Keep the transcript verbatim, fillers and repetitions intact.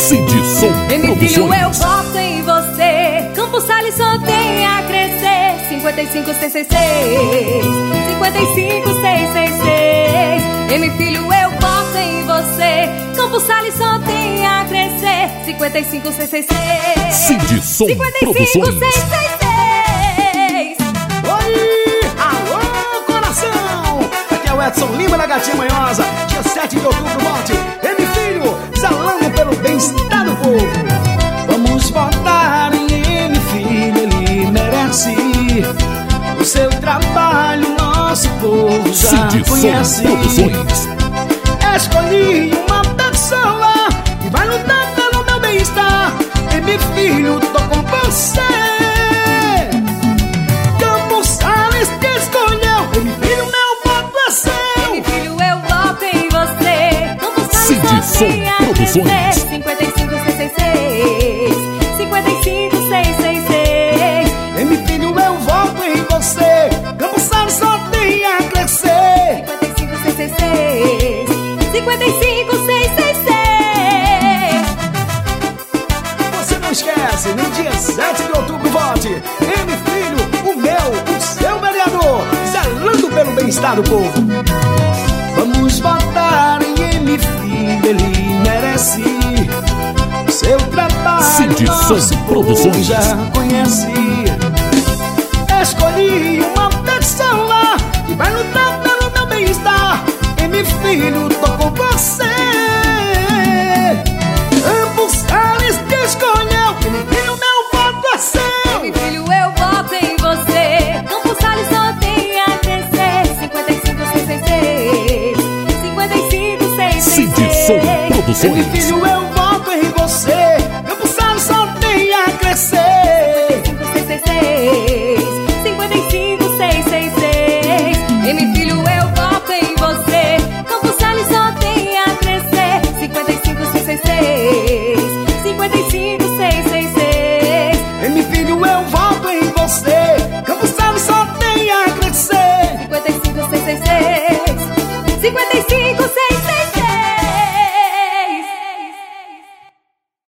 Cidson Meu Produções. filho, eu voto em você. Campos Sales só tem a crescer. cinquenta e cinco, seis seis seis. cinquenta e cinco, seis seis seis. Meu filho, eu voto em você. Campos Sales só tem a crescer. cinquenta e cinco, seis seis seis. Cidson cinquenta e cinco, Produções. seis seis seis. Oi! Alô, coração! Aqui é o Edson Lima da Gatinha Manhosa. Dia sete de outubro, vote M Filho, zelando pelo bem-estar do povo. Vamos votar em M Filho, ele merece. O seu trabalho, nosso povo já Cidson conhece. Produções. Escolhi uma pessoa que vai lutar pelo meu bem-estar. M Filho, tô com você. Campos Sales te escolheu. M Filho, meu voto é seu. Meu filho, eu voto em você. Campos Sales só Cidson tem a Produções. crescer. cinquenta e cinco, seis seis seis. cinquenta e cinco, seis seis seis. M Filho, eu voto em você. Campos Sales só tem a crescer. cinquenta e cinco, seis seis seis. cinquenta e cinco, seis seis seis. Você não esquece, no dia sete de outubro, vote M Filho, o meu, o seu vereador, zelando pelo bem-estar do povo. Vamos votar em M Filho, ele merece. O seu trabalho, Cidson nosso povo Produções. já conhece. Escolhi uma pessoa que vai lutar pelo meu bem-estar. M Filho, tô com você. Campos Sales te escolheu. M Filho, meu voto é seu. Meu filho, eu voto em você. Campos Sales só tem a crescer. cinquenta e cinco, seis seis seis. cinquenta e cinco, seis seis seis. Cidson M Produções. Filho, eu